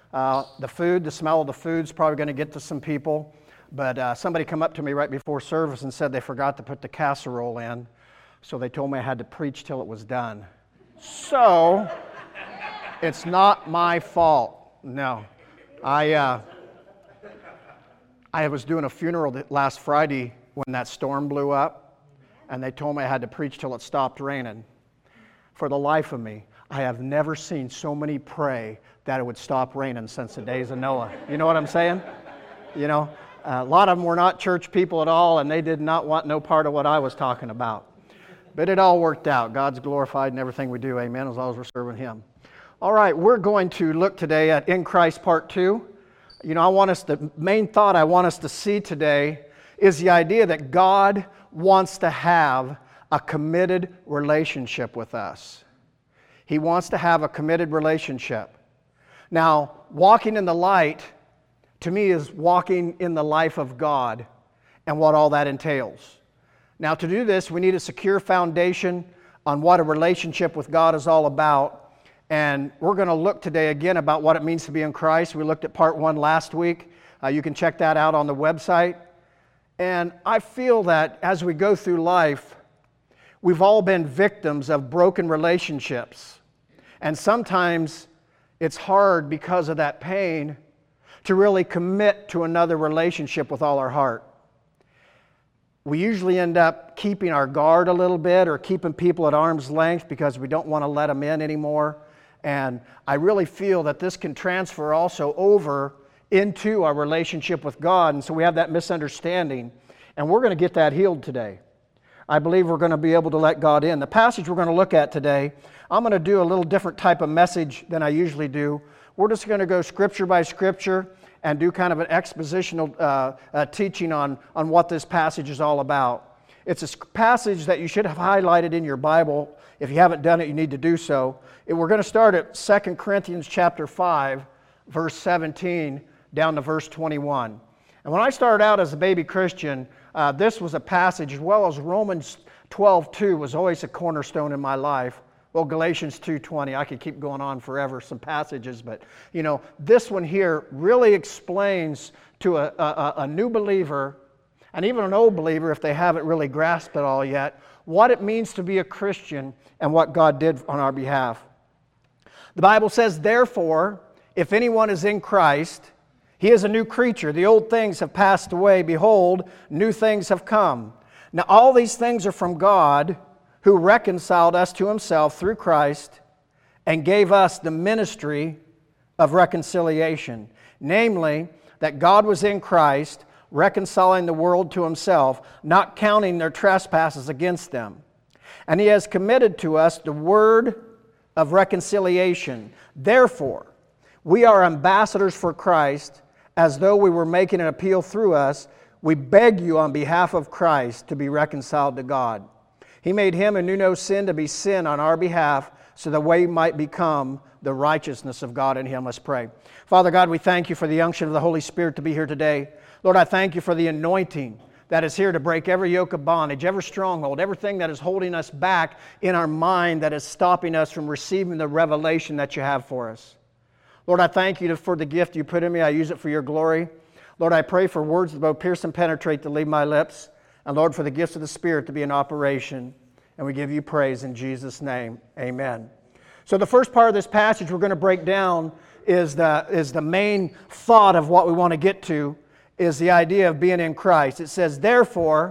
The smell of the food's probably going to get to some people. But somebody come up to me right before service and said they forgot to put the casserole in. So they told me I had to preach till it was done. So, it's not my fault. No. I was doing a funeral last Friday when that storm blew up, and they told me I had to preach till it stopped raining. For the life of me, I have never seen so many pray that it would stop raining since the days of Noah. You know what I'm saying? You know, a lot of them were not church people at all, and they did not want no part of what I was talking about. But it all worked out. God's glorified in everything we do, amen, as long as we're serving Him. All right, we're going to look today at In Christ Part 2. You know, the main thought I want us to see today is the idea that God wants to have a committed relationship with us. He wants to have a committed relationship. Now, walking in the light, to me, is walking in the life of God and what all that entails. Now, to do this, we need a secure foundation on what a relationship with God is all about. And we're going to look today again about what it means to be in Christ. We looked at part 1 last week. You can check that out on the website. And I feel that as we go through life, we've all been victims of broken relationships. And sometimes it's hard because of that pain to really commit to another relationship with all our heart. We usually end up keeping our guard a little bit or keeping people at arm's length because we don't want to let them in anymore. And I really feel that this can transfer also over into our relationship with God. And so we have that misunderstanding. And we're going to get that healed today. I believe we're going to be able to let God in. The passage we're going to look at today, I'm going to do a little different type of message than I usually do. We're just going to go scripture by scripture and do kind of an expositional teaching on what this passage is all about. It's a passage that you should have highlighted in your Bible. If you haven't done it, you need to do so. We're going to start at 2 Corinthians chapter 5, verse 17, down to verse 21. And when I started out as a baby Christian, this was a passage, as well as Romans 12:2 was always a cornerstone in my life. Well, Galatians 2:20, I could keep going on forever, some passages, but you know, this one here really explains to a new believer, and even an old believer if they haven't really grasped it all yet, what it means to be a Christian and what God did on our behalf. The Bible says, therefore, if anyone is in Christ, he is a new creature. The old things have passed away. Behold, new things have come. Now all these things are from God, who reconciled us to Himself through Christ and gave us the ministry of reconciliation. Namely, that God was in Christ, reconciling the world to Himself, not counting their trespasses against them. And He has committed to us the word of reconciliation. Therefore, we are ambassadors for Christ, as though we were making an appeal through us. We beg you on behalf of Christ to be reconciled to God. He made Him who knew no sin to be sin on our behalf, so that we might become the righteousness of God in Him. Let's pray. Father God, we thank You for the unction of the Holy Spirit to be here today. Lord, I thank You for the anointing that is here to break every yoke of bondage, every stronghold, everything that is holding us back in our mind that is stopping us from receiving the revelation that You have for us. Lord, I thank You for the gift You put in me. I use it for Your glory. Lord, I pray for words that both pierce and penetrate to leave my lips. And Lord, for the gifts of the Spirit to be in operation. And we give You praise in Jesus' name. Amen. So the first part of this passage we're going to break down is the main thought of what we want to get to, is the idea of being in Christ. It says, therefore,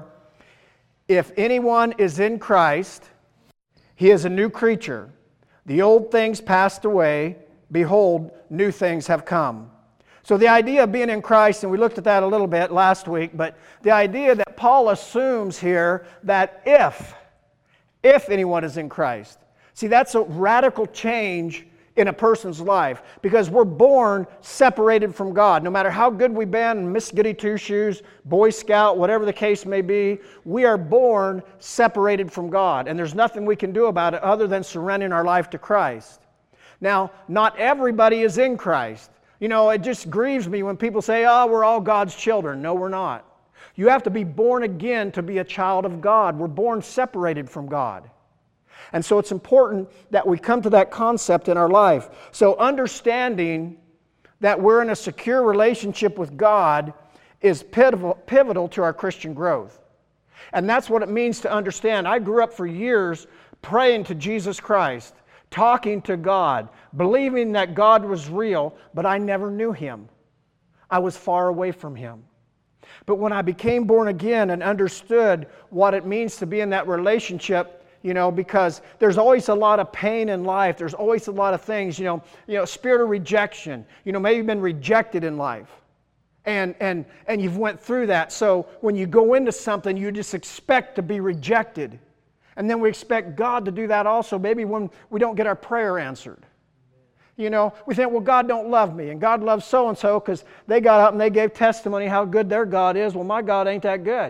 if anyone is in Christ, he is a new creature. The old things passed away. Behold, new things have come. So the idea of being in Christ, and we looked at that a little bit last week, but the idea that Paul assumes here that if anyone is in Christ. See, that's a radical change in a person's life, because we're born separated from God. No matter how good we've been, Miss Goody Two-Shoes, Boy Scout, whatever the case may be, we are born separated from God. And there's nothing we can do about it other than surrendering our life to Christ. Now, not everybody is in Christ. You know, it just grieves me when people say, oh, we're all God's children. No, we're not. You have to be born again to be a child of God. We're born separated from God. And so it's important that we come to that concept in our life. So understanding that we're in a secure relationship with God is pivotal to our Christian growth. And that's what it means to understand. I grew up for years praying to Jesus Christ, talking to God, believing that God was real, but I never knew Him. I was far away from Him. But when I became born again and understood what it means to be in that relationship, because there's always a lot of pain in life. There's always a lot of things, spirit of rejection. Maybe you've been rejected in life. And you've went through that. So when you go into something, you just expect to be rejected. And then we expect God to do that also, maybe when we don't get our prayer answered. We think, well, God don't love me, and God loves so-and-so because they got up and they gave testimony how good their God is. Well, my God ain't that good.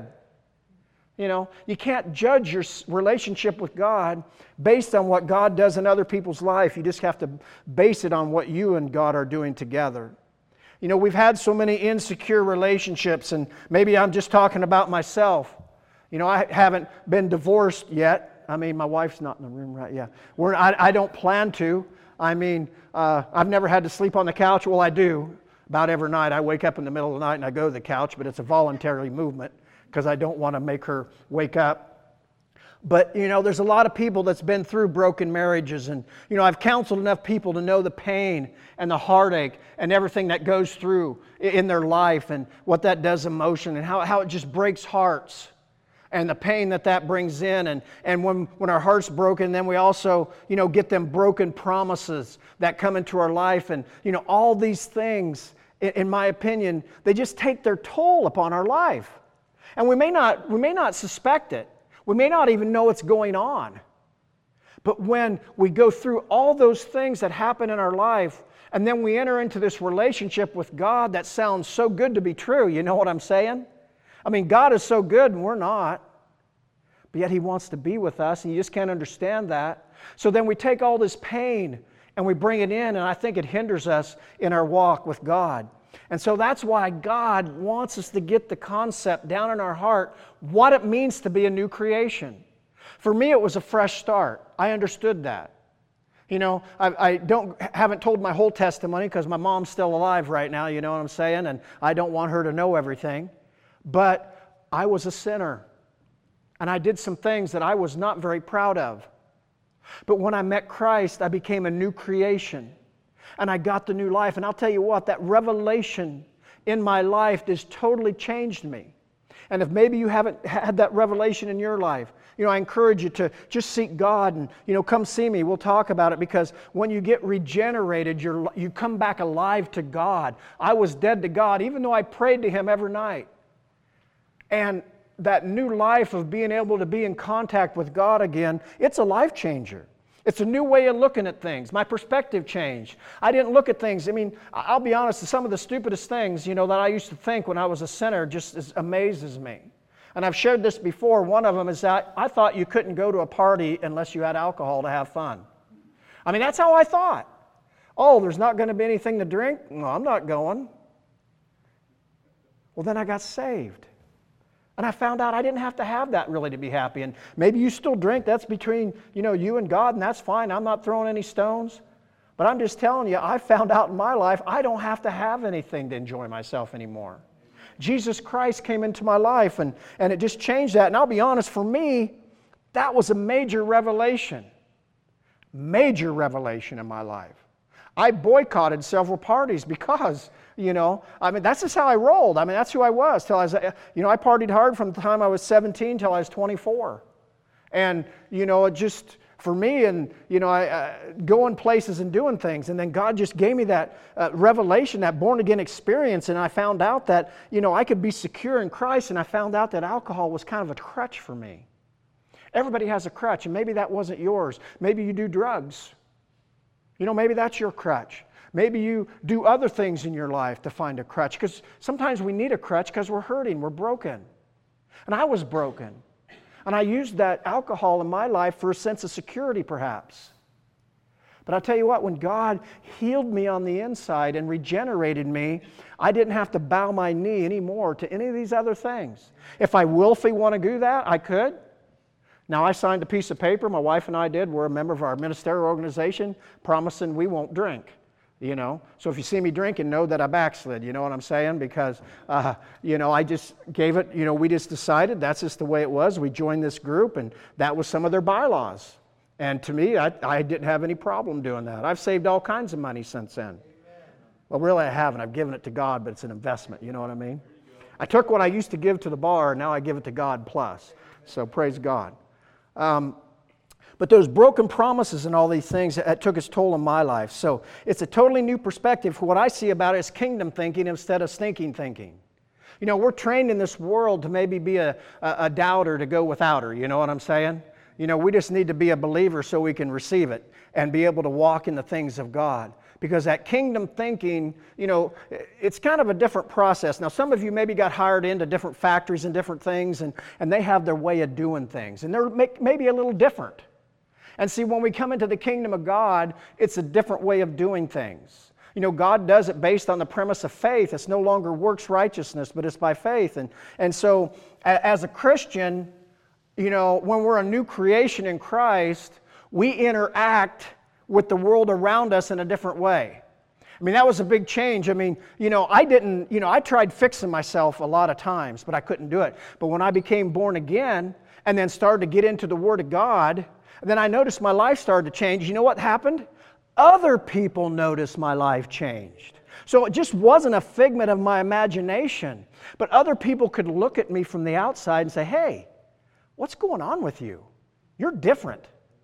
You can't judge your relationship with God based on what God does in other people's life. You just have to base it on what you and God are doing together. We've had so many insecure relationships, and maybe I'm just talking about myself. I haven't been divorced yet. I mean, my wife's not in the room, right? Yeah. I don't plan to. I've never had to sleep on the couch. Well, I do. About every night. I wake up in the middle of the night and I go to the couch, but it's a voluntary movement because I don't want to make her wake up. But, there's a lot of people that's been through broken marriages, and, I've counseled enough people to know the pain and the heartache and everything that goes through in their life and what that does emotionally and how it just breaks hearts. And the pain that brings in, and when our heart's broken, then we also, get them broken promises that come into our life, and, all these things, in my opinion, they just take their toll upon our life. And we may not suspect it. We may not even know what's going on. But when we go through all those things that happen in our life, and then we enter into this relationship with God that sounds so good to be true, you know what I'm saying? God is so good and we're not. But yet He wants to be with us, and you just can't understand that. So then we take all this pain and we bring it in, and I think it hinders us in our walk with God. And so that's why God wants us to get the concept down in our heart, what it means to be a new creation. For me, it was a fresh start. I understood that. I haven't told my whole testimony because my mom's still alive right now, you know what I'm saying? And I don't want her to know everything. But I was a sinner. And I did some things that I was not very proud of. But when I met Christ, I became a new creation. And I got the new life. And I'll tell you what, that revelation in my life has totally changed me. And if maybe you haven't had that revelation in your life, I encourage you to just seek God and, come see me. We'll talk about it, because when you get regenerated, you come back alive to God. I was dead to God, even though I prayed to Him every night. And that new life of being able to be in contact with God again, it's a life changer. It's a new way of looking at things. My perspective changed. I didn't look at things. I'll be honest, some of the stupidest things, that I used to think when I was a sinner just amazes me. And I've shared this before. One of them is that I thought you couldn't go to a party unless you had alcohol to have fun. That's how I thought. Oh, there's not going to be anything to drink? No, I'm not going. Well, then I got saved. And I found out I didn't have to have that really to be happy. And maybe you still drink. That's between, you and God, and that's fine. I'm not throwing any stones. But I'm just telling you, I found out in my life I don't have to have anything to enjoy myself anymore. Jesus Christ came into my life, and it just changed that. And I'll be honest, for me, that was a major revelation. Major revelation in my life. I boycotted several parties because, that's just how I rolled. That's who I was till I was, I partied hard from the time I was 17 till I was 24. And, it just, for me, and, I going places and doing things. And then God just gave me that revelation, that born-again experience. And I found out that, I could be secure in Christ. And I found out that alcohol was kind of a crutch for me. Everybody has a crutch, and maybe that wasn't yours. Maybe you do drugs. Maybe that's your crutch. Maybe you do other things in your life to find a crutch, because sometimes we need a crutch because we're hurting, we're broken. And I was broken. And I used that alcohol in my life for a sense of security, perhaps. But I'll tell you what, when God healed me on the inside and regenerated me, I didn't have to bow my knee anymore to any of these other things. If I willfully want to do that, I could. Now, I signed a piece of paper, my wife and I did. We're a member of our ministerial organization, promising we won't drink. So if you see me drinking, know that I backslid, you know what I'm saying? Because, I just gave it, we just decided that's just the way it was. We joined this group, and that was some of their bylaws. And to me, I didn't have any problem doing that. I've saved all kinds of money since then. Well, really I haven't. I've given it to God, but it's an investment, you know what I mean? I took what I used to give to the bar, and now I give it to God plus. So praise God. But those broken promises and all these things, that took its toll on my life. So it's a totally new perspective. What I see about it is kingdom thinking instead of stinking thinking. We're trained in this world to maybe be a doubter, to go without her. You know what I'm saying? We just need to be a believer so we can receive it and be able to walk in the things of God. Because that kingdom thinking, it's kind of a different process. Now, some of you maybe got hired into different factories and different things, and they have their way of doing things. And they're maybe a little different. And see, when we come into the kingdom of God, it's a different way of doing things. God does it based on the premise of faith. It's no longer works righteousness, but it's by faith. And so, as a Christian, when we're a new creation in Christ, we interact with the world around us in a different way. That was a big change. I tried fixing myself a lot of times, but I couldn't do it. But when I became born again and then started to get into the Word of God, then I noticed my life started to change. You know what happened? Other people noticed my life changed. So it just wasn't a figment of my imagination. But other people could look at me from the outside and say, hey, what's going on with you? You're different.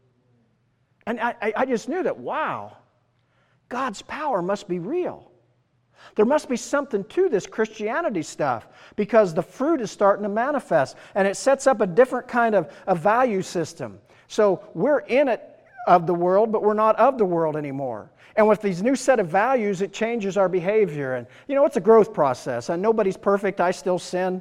And I just knew that, wow, God's power must be real. There must be something to this Christianity stuff, because the fruit is starting to manifest, and it sets up a different kind of a value system. So we're in it of the world, but we're not of the world anymore. And with these new set of values, it changes our behavior. And, it's a growth process. And nobody's perfect. I still sin.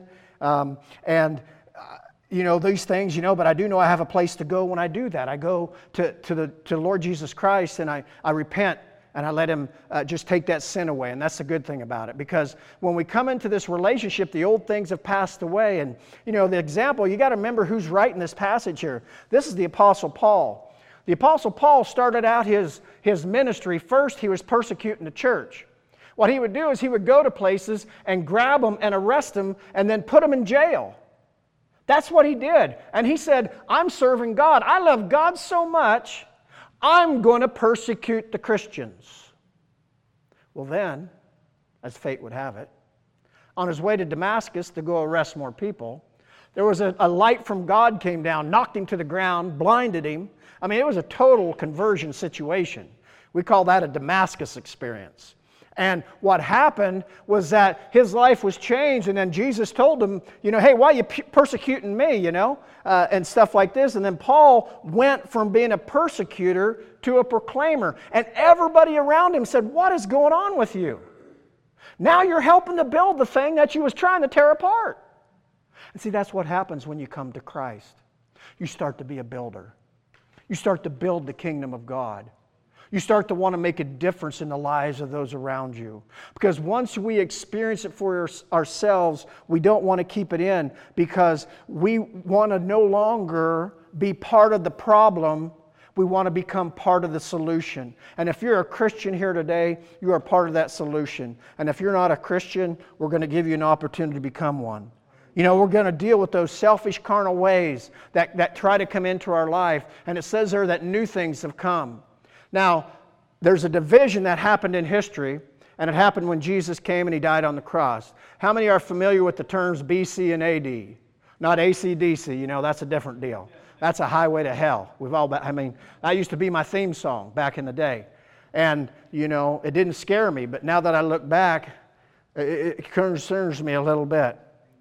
These things, but I do know I have a place to go when I do that. I go to Lord Jesus Christ, and I repent, and I let Him just take that sin away. And that's the good thing about it, because when we come into this relationship, the old things have passed away. And, the example, you got to remember who's writing this passage here. This is the Apostle Paul. The Apostle Paul started out his ministry. First, he was persecuting the church. What he would do is he would go to places and grab them and arrest them and then put them in jail. That's what he did. And he said, I'm serving God. I love God so much, I'm going to persecute the Christians. Well then, as fate would have it, on his way to Damascus to go arrest more people, there was a light from God came down, knocked him to the ground, blinded him. It was a total conversion situation. We call that a Damascus experience. And what happened was that his life was changed, and then Jesus told him, hey, why are you persecuting me, and stuff like this. And then Paul went from being a persecutor to a proclaimer. And everybody around him said, what is going on with you? Now you're helping to build the thing that you was trying to tear apart. And see, that's what happens when you come to Christ. You start to be a builder. You start to build the kingdom of God. You start to want to make a difference in the lives of those around you. Because once we experience it for ourselves, we don't want to keep it in, because we want to no longer be part of the problem. We want to become part of the solution. And if you're a Christian here today, you are part of that solution. And if you're not a Christian, we're going to give you an opportunity to become one. We're going to deal with those selfish carnal ways that try to come into our life. And it says there that new things have come. Now, there's a division that happened in history, and it happened when Jesus came and He died on the cross. How many are familiar with the terms BC and AD? Not AC/DC, that's a different deal. That's a highway to hell. That used to be my theme song back in the day. And, it didn't scare me, but now that I look back, it concerns me a little bit.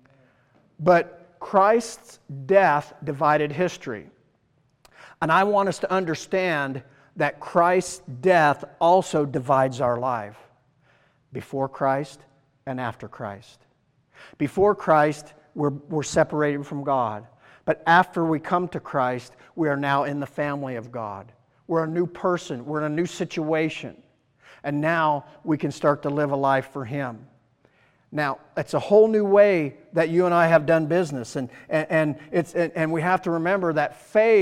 But Christ's death divided history. And I want us to understand that Christ's death also divides our life. Before Christ and after Christ. Before Christ, we're separated from God. But after we come to Christ, we are now in the family of God. We're a new person. We're in a new situation. And now we can start to live a life for Him. Now, it's a whole new way that you and I have done business. And we have to remember that faith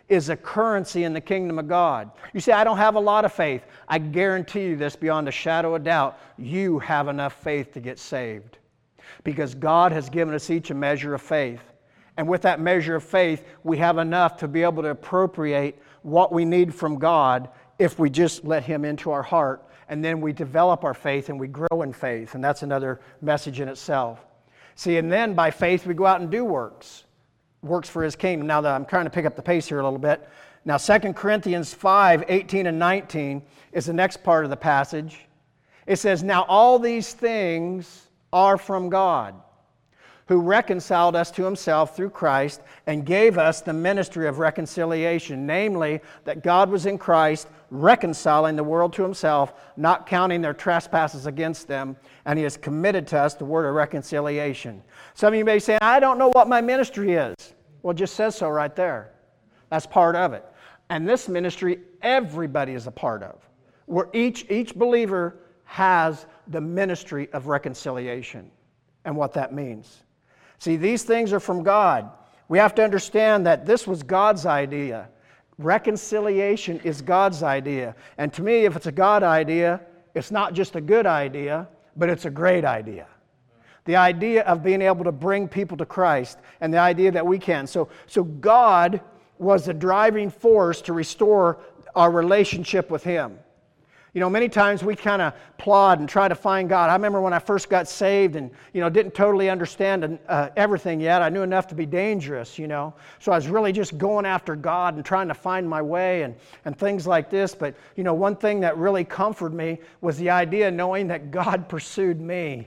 is a currency in the kingdom of God. You say, I don't have a lot of faith. I guarantee you this beyond a shadow of doubt. You have enough faith to get saved. Because God has given us each a measure of faith. And with that measure of faith, we have enough to be able to appropriate what we need from God if we just let Him into our heart. And then we develop our faith and we grow in faith. And that's another message in itself. See, and then by faith we go out and do works. Works for His kingdom. Now I'm trying to pick up the pace here a little bit. Now 2 Corinthians 5, 18 and 19 is the next part of the passage. It says, now all these things are from God, who reconciled us to Himself through Christ and gave us the ministry of reconciliation, namely that God was in Christ reconciling the world to Himself, not counting their trespasses against them, and He has committed to us the word of reconciliation. Some of you may say, I don't know what my ministry is. Well, it just says so right there. That's part of it. And this ministry, everybody is a part of. Where each believer has the ministry of reconciliation and what that means. See, these things are from God. We have to understand that this was God's idea. Reconciliation is God's idea. And to me, if it's a God idea, it's not just a good idea, but it's a great idea. The idea of being able to bring people to Christ and the idea that we can. So God was the driving force to restore our relationship with Him. You know, many times we kind of plod and try to find God. I remember when I first got saved and, didn't totally understand everything yet. I knew enough to be dangerous, So I was really just going after God and trying to find my way and things like this. But, one thing that really comforted me was the idea of knowing that God pursued me.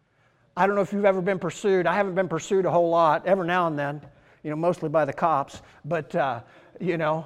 I don't know if you've ever been pursued. I haven't been pursued a whole lot, every now and then, mostly by the cops. But, and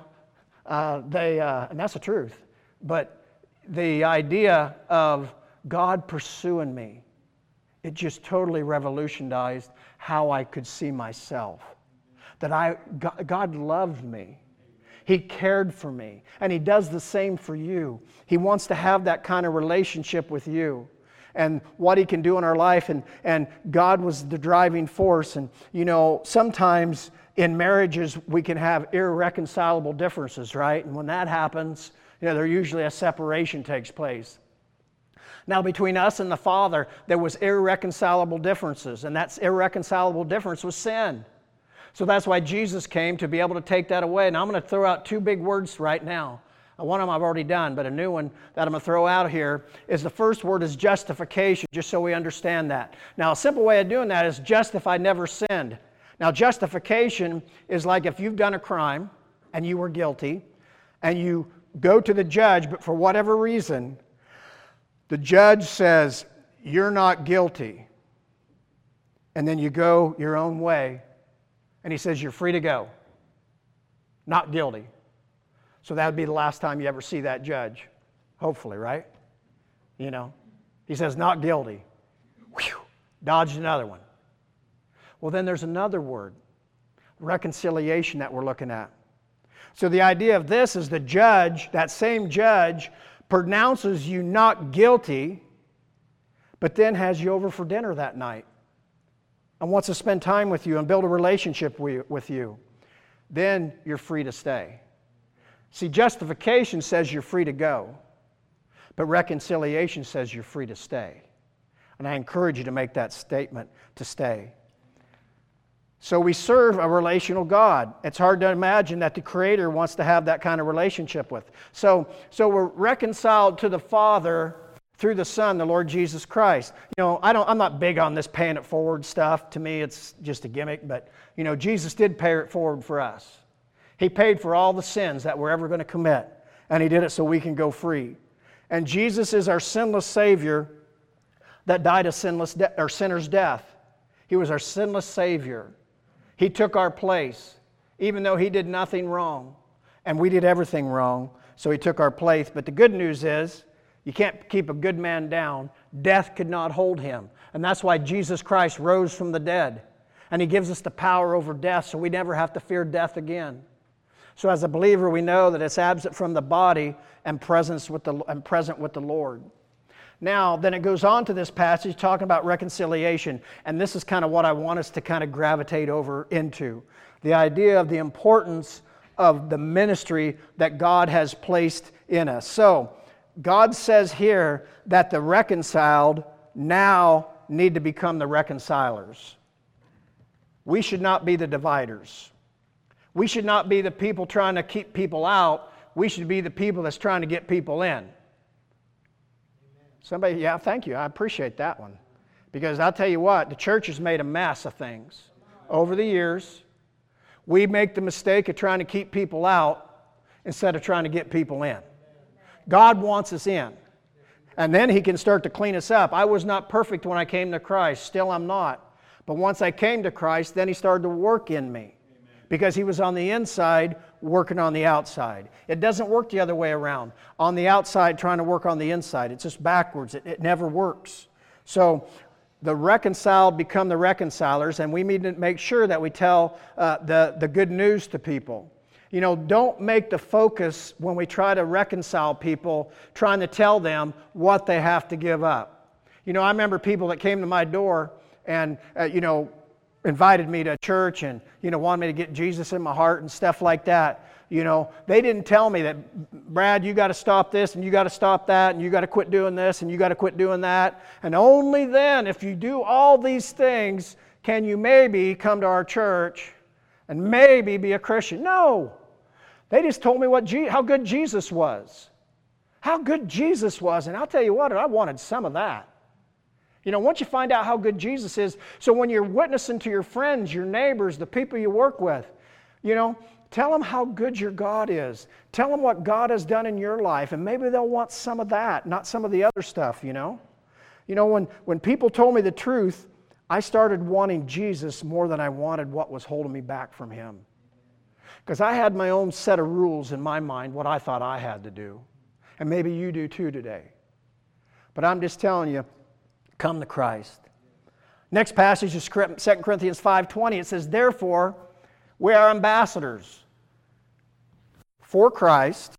that's the truth. But the idea of God pursuing me, it just totally revolutionized how I could see myself. That God loved me. He cared for me. And He does the same for you. He wants to have that kind of relationship with you. And what He can do in our life. And God was the driving force. And, sometimes in marriages we can have irreconcilable differences, right? And when that happens, there usually a separation takes place. Now, between us and the Father, there was irreconcilable differences, and that irreconcilable difference was sin. So that's why Jesus came, to be able to take that away. Now, I'm going to throw out two big words right now. One of them I've already done, but a new one that I'm going to throw out here is the first word is justification, just so we understand that. Now, a simple way of doing that is justify never sinned. Now, justification is like if you've done a crime and you were guilty, and you go to the judge, but for whatever reason, the judge says, you're not guilty. And then you go your own way, and he says, you're free to go. Not guilty. So that would be the last time you ever see that judge. Hopefully, right? He says, not guilty. Whew, dodged another one. Well, then there's another word, reconciliation, that we're looking at. So the idea of this is the judge, that same judge, pronounces you not guilty, but then has you over for dinner that night and wants to spend time with you and build a relationship with you. Then you're free to stay. See, justification says you're free to go, but reconciliation says you're free to stay. And I encourage you to make that statement, to stay. So we serve a relational God. It's hard to imagine that the Creator wants to have that kind of relationship with. So we're reconciled to the Father through the Son, the Lord Jesus Christ. I'm not big on this paying it forward stuff. To me, it's just a gimmick. But, Jesus did pay it forward for us. He paid for all the sins that we're ever going to commit. And He did it so we can go free. And Jesus is our sinless Savior that died a sinner's death. He was our sinless Savior. He took our place, even though He did nothing wrong. And we did everything wrong, so He took our place. But the good news is, you can't keep a good man down. Death could not hold Him. And that's why Jesus Christ rose from the dead. And He gives us the power over death, so we never have to fear death again. So as a believer, we know that it's absent from the body and present with the Lord. Now, then it goes on to this passage talking about reconciliation, and this is kind of what I want us to kind of gravitate over into. The idea of the importance of the ministry that God has placed in us. So, God says here that the reconciled now need to become the reconcilers. We should not be the dividers. We should not be the people trying to keep people out. We should be the people that's trying to get people in. Somebody, yeah, thank you. I appreciate that one. Because I'll tell you what, the church has made a mess of things over the years. We make the mistake of trying to keep people out instead of trying to get people in. God wants us in. And then He can start to clean us up. I was not perfect when I came to Christ. Still I'm not. But once I came to Christ, then He started to work in me. Because He was on the inside working on the outside. It doesn't work the other way around. On the outside trying to work on the inside. It's just backwards. It never works. So the reconciled become the reconcilers, and we need to make sure that we tell the good news to people. You know, don't make the focus when we try to reconcile people trying to tell them what they have to give up. You know, I remember people that came to my door and, invited me to church and, wanted me to get Jesus in my heart and stuff like that. You know, they didn't tell me that, Brad, you got to stop this and you got to stop that and you got to quit doing this and you got to quit doing that. And only then, if you do all these things, can you maybe come to our church and maybe be a Christian. No. They just told me how good Jesus was. How good Jesus was. And I'll tell you what, I wanted some of that. You know, once you find out how good Jesus is, so when you're witnessing to your friends, your neighbors, the people you work with, tell them how good your God is. Tell them what God has done in your life, and maybe they'll want some of that, not some of the other stuff, when people told me the truth, I started wanting Jesus more than I wanted what was holding me back from Him. Because I had my own set of rules in my mind, what I thought I had to do. And maybe you do too today. But I'm just telling you, come to Christ. Next passage is 2 Corinthians 5:20. It says, therefore, we are ambassadors for Christ,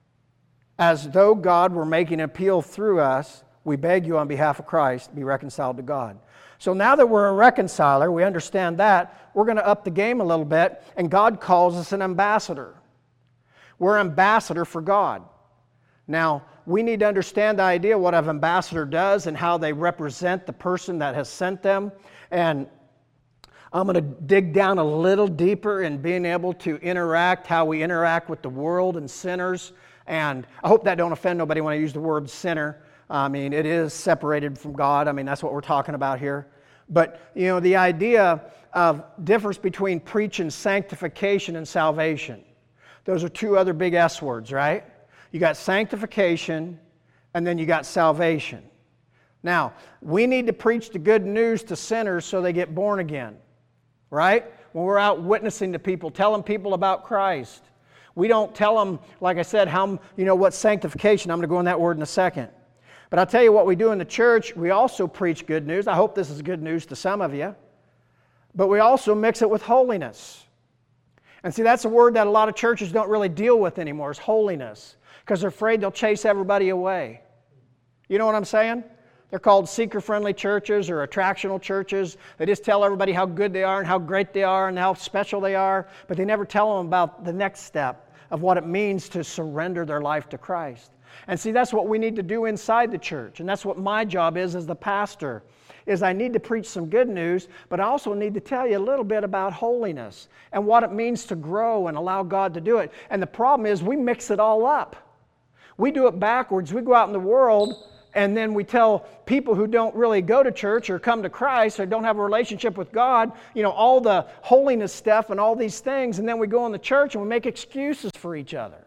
as though God were making an appeal through us. We beg you on behalf of Christ, be reconciled to God. So now that we're a reconciler, we understand that, we're going to up the game a little bit, and God calls us an ambassador. We're an ambassador for God. Now, we need to understand the idea of what an ambassador does and how they represent the person that has sent them. And I'm going to dig down a little deeper in being able to interact, how we interact with the world and sinners. And I hope that don't offend nobody when I use the word sinner. I mean, it is separated from God. I mean, that's what we're talking about here. But, the idea of difference between preaching sanctification and salvation. Those are two other big S words, right? You got sanctification, and then you got salvation. Now, we need to preach the good news to sinners so they get born again, right? When we're out witnessing to people, telling people about Christ. We don't tell them, like I said, what's sanctification. I'm going to go on that word in a second. But I'll tell you what we do in the church, we also preach good news. I hope this is good news to some of you. But we also mix it with holiness. And see, that's a word that a lot of churches don't really deal with anymore, is holiness. Because they're afraid they'll chase everybody away. You know what I'm saying? They're called seeker-friendly churches or attractional churches. They just tell everybody how good they are and how great they are and how special they are. But they never tell them about the next step of what it means to surrender their life to Christ. And see, that's what we need to do inside the church. And that's what my job is as the pastor, is I need to preach some good news, but I also need to tell you a little bit about holiness and what it means to grow and allow God to do it. And the problem is we mix it all up. We do it backwards. We go out in the world and then we tell people who don't really go to church or come to Christ or don't have a relationship with God, all the holiness stuff and all these things, and then we go in the church and we make excuses for each other.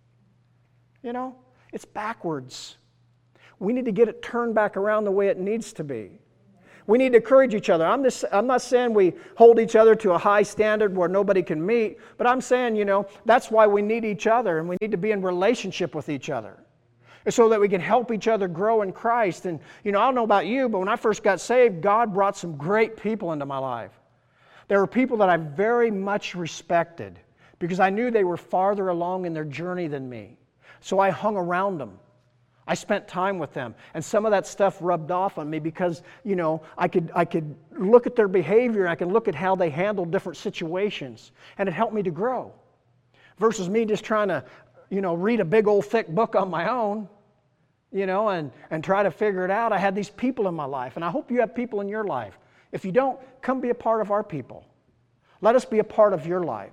It's backwards. We need to get it turned back around the way it needs to be. We need to encourage each other. I'm not saying we hold each other to a high standard where nobody can meet, but I'm saying, that's why we need each other and we need to be in relationship with each other so that we can help each other grow in Christ. And, I don't know about you, but when I first got saved, God brought some great people into my life. There were people that I very much respected because I knew they were farther along in their journey than me. So I hung around them. I spent time with them. And some of that stuff rubbed off on me because, I could look at their behavior and I could look at how they handled different situations. And it helped me to grow. versus me just trying to, read a big old thick book on my own, and try to figure it out. I had these people in my life, and I hope you have people in your life. If you don't, come be a part of our people. Let us be a part of your life.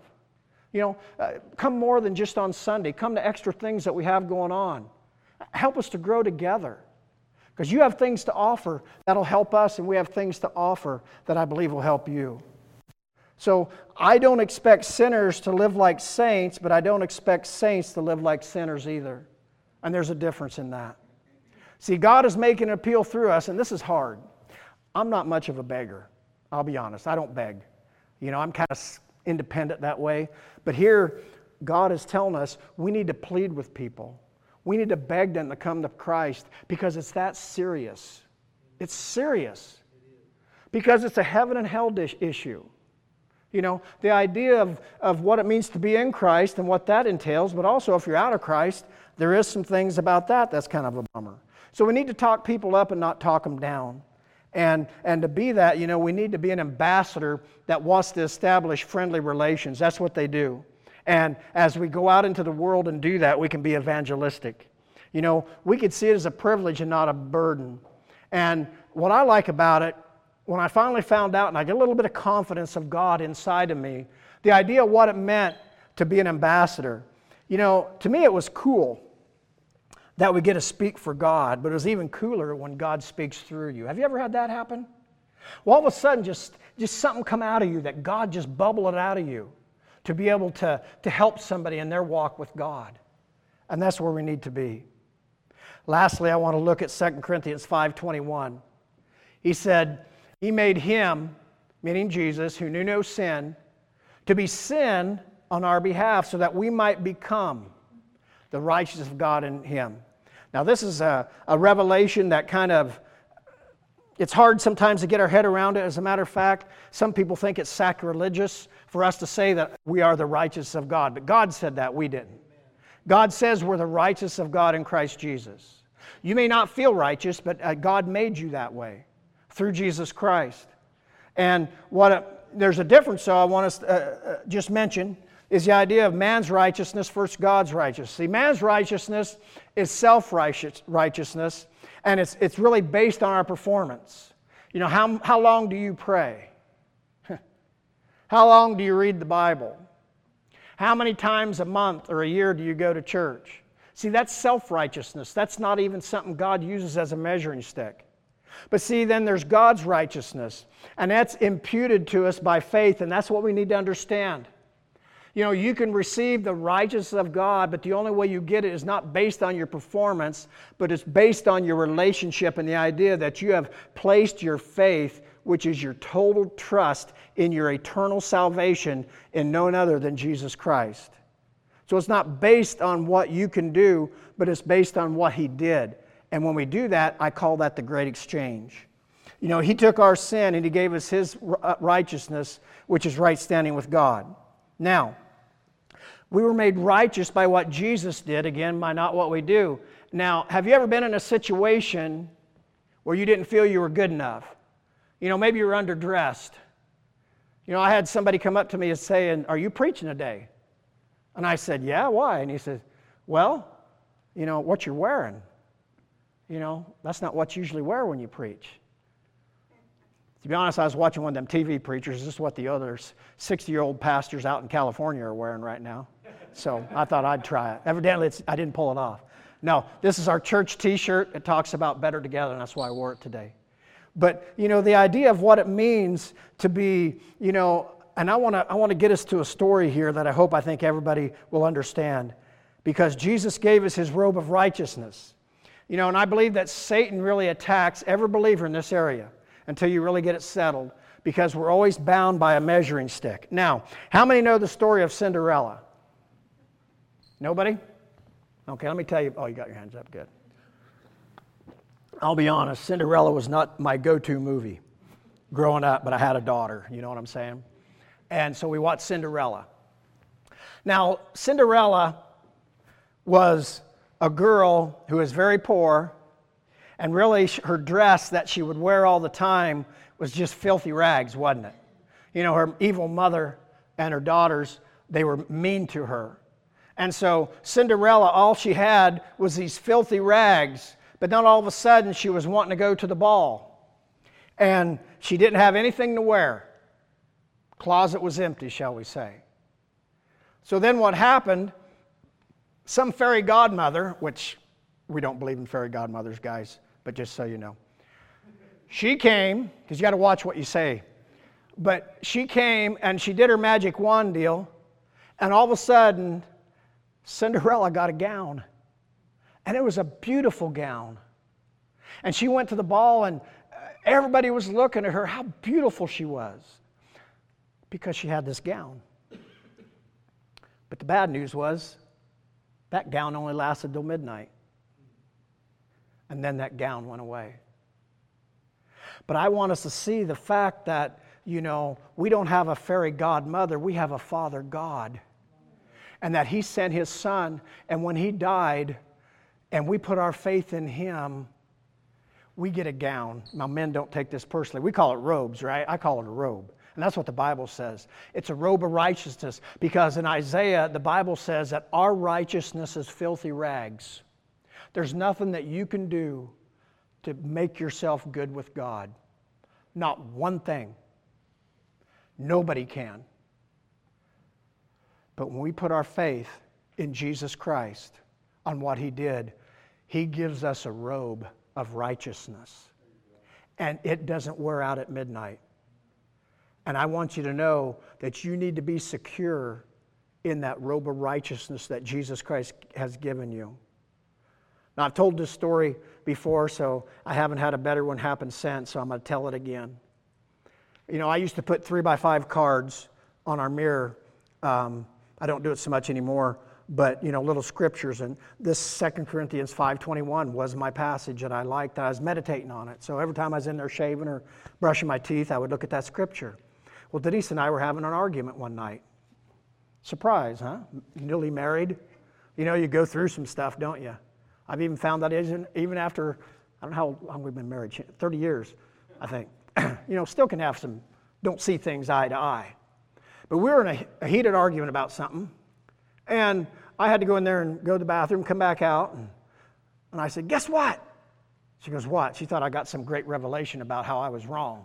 Come more than just on Sunday. Come to extra things that we have going on. Help us to grow together. Because you have things to offer that'll help us, and we have things to offer that I believe will help you. So I don't expect sinners to live like saints, but I don't expect saints to live like sinners either. And there's a difference in that. See, God is making an appeal through us, and this is hard. I'm not much of a beggar. I'll be honest. I don't beg. I'm kind of independent that way. But here, God is telling us we need to plead with people. We need to beg them to come to Christ because it's that serious. It's serious. Because it's a heaven and hell issue. The idea of what it means to be in Christ and what that entails, but also if you're out of Christ, there is some things about that's kind of a bummer. So we need to talk people up and not talk them down. And to be that, we need to be an ambassador that wants to establish friendly relations. That's what they do. And as we go out into the world and do that, we can be evangelistic. We could see it as a privilege and not a burden. And what I like about it, when I finally found out and I get a little bit of confidence of God inside of me, the idea of what it meant to be an ambassador. To me it was cool that we get to speak for God, but it was even cooler when God speaks through you. Have you ever had that happen? Well, all of a sudden, just something come out of you that God just bubbled it out of you to be able to help somebody in their walk with God. And that's where we need to be. Lastly, I want to look at 2 Corinthians 5:21. He said, He made Him, meaning Jesus, who knew no sin, to be sin on our behalf so that we might become the righteousness of God in Him. Now, this is a revelation that it's hard sometimes to get our head around it. As a matter of fact, some people think it's sacrilegious for us to say that we are the righteousness of God. But God said that, we didn't. God says we're the righteousness of God in Christ Jesus. You may not feel righteous, but God made you that way through Jesus Christ. And there's a difference, so I want us to just mention, is the idea of man's righteousness versus God's righteousness. See, man's righteousness is self-righteousness, and it's really based on our performance. How long do you pray? How long do you read the Bible? How many times a month or a year do you go to church? See, that's self-righteousness. That's not even something God uses as a measuring stick. But see, then there's God's righteousness, and that's imputed to us by faith, and that's what we need to understand. You can receive the righteousness of God, but the only way you get it is not based on your performance, but it's based on your relationship and the idea that you have placed your faith, which is your total trust in your eternal salvation, in none other than Jesus Christ. So it's not based on what you can do, but it's based on what He did. And when we do that, I call that the great exchange. He took our sin and He gave us His righteousness, which is right standing with God. Now, we were made righteous by what Jesus did, again, by not what we do. Now, have you ever been in a situation where you didn't feel you were good enough? Maybe you were underdressed. I had somebody come up to me and say, "Are you preaching today?" And I said, "Yeah, why?" And he said, "Well, what you're wearing. That's not what you usually wear when you preach." To be honest, I was watching one of them TV preachers. This is what the other 60-year-old pastors out in California are wearing right now. So I thought I'd try it. Evidently, I didn't pull it off. No, this is our church T-shirt. It talks about better together, and that's why I wore it today. But, the idea of what it means to be, and I want to get us to a story here that I think everybody will understand. Because Jesus gave us His robe of righteousness. And I believe that Satan really attacks every believer in this area until you really get it settled, because we're always bound by a measuring stick. Now, how many know the story of Cinderella? Nobody? Okay, let me tell you. Oh, you got your hands up. Good. I'll be honest, Cinderella was not my go-to movie growing up, but I had a daughter, you know what I'm saying? And so we watched Cinderella. Now, Cinderella was a girl who was very poor, and really her dress that she would wear all the time was just filthy rags, wasn't it? Her evil mother and her daughters, they were mean to her. And so Cinderella, all she had was these filthy rags. But then all of a sudden, she was wanting to go to the ball. And she didn't have anything to wear. Closet was empty, shall we say. So then what happened, some fairy godmother, which we don't believe in fairy godmothers, guys, but just so you know. She came, because you got to watch what you say. But she came and she did her magic wand deal. And all of a sudden, Cinderella got a gown. And it was a beautiful gown. And she went to the ball and everybody was looking at her, how beautiful she was. Because she had this gown. But the bad news was, that gown only lasted till midnight. And then that gown went away. But I want us to see the fact that, we don't have a fairy godmother, we have a Father God. And that He sent His Son, and when He died, and we put our faith in Him, we get a gown. Now, men don't take this personally. We call it robes, right? I call it a robe. And that's what the Bible says. It's a robe of righteousness, because in Isaiah, the Bible says that our righteousness is filthy rags. There's nothing that you can do to make yourself good with God. Not one thing. Nobody can. But when we put our faith in Jesus Christ, on what He did, He gives us a robe of righteousness. And it doesn't wear out at midnight. And I want you to know that you need to be secure in that robe of righteousness that Jesus Christ has given you. Now, I've told this story before, so I haven't had a better one happen since, so I'm going to tell it again. I used to put 3x5 cards on our mirror. I don't do it so much anymore, but, little scriptures. And this 2 Corinthians 5:21 was my passage that I liked. I was meditating on it. So every time I was in there shaving or brushing my teeth, I would look at that scripture. Well, Denise and I were having an argument one night. Surprise, huh? Newly married. You go through some stuff, don't you? I've even found that even after, I don't know how long we've been married, 30 years, I think. Still can have some, don't see things eye to eye. But we were in a heated argument about something, and I had to go in there and go to the bathroom, come back out, and I said, guess what? She goes, what? She thought I got some great revelation about how I was wrong,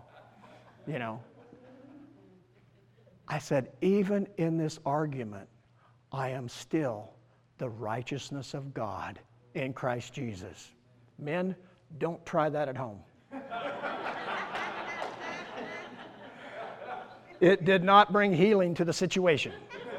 I said, even in this argument, I am still the righteousness of God in Christ Jesus. Men, don't try that at home. It did not bring healing to the situation.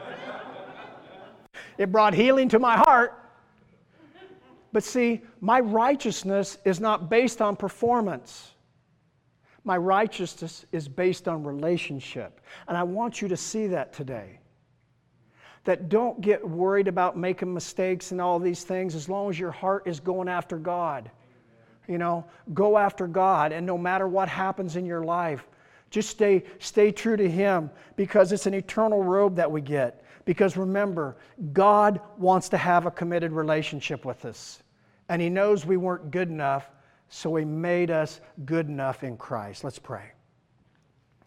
It brought healing to my heart. But see, my righteousness is not based on performance. My righteousness is based on relationship. And I want you to see that today. That don't get worried about making mistakes and all these things as long as your heart is going after God. Go after God, and no matter what happens in your life, just stay true to Him, because it's an eternal robe that we get. Because remember, God wants to have a committed relationship with us. And He knows we weren't good enough, so He made us good enough in Christ. Let's pray.